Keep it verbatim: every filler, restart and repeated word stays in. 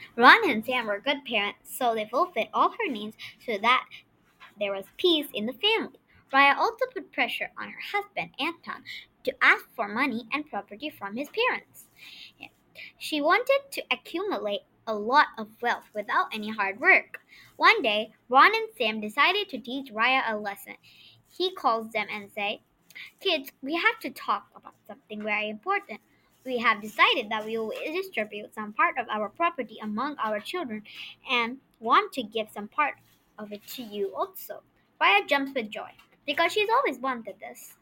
Ron and Sam were good parents, so they fulfilled all her needs so that there was peace in the family. Raya also put pressure on her husband, Anton, to ask for money and property from his parents. She wanted to accumulate a lot of wealth without any hard work. One day, Ron and Sam decided to teach Raya a lesson. He calls them and says, "Kids, we have to talk about something very important. We have decided that we will distribute some part of our property among our children and want to give some part of it to you also." Raya jumps with joy because she's always wanted this.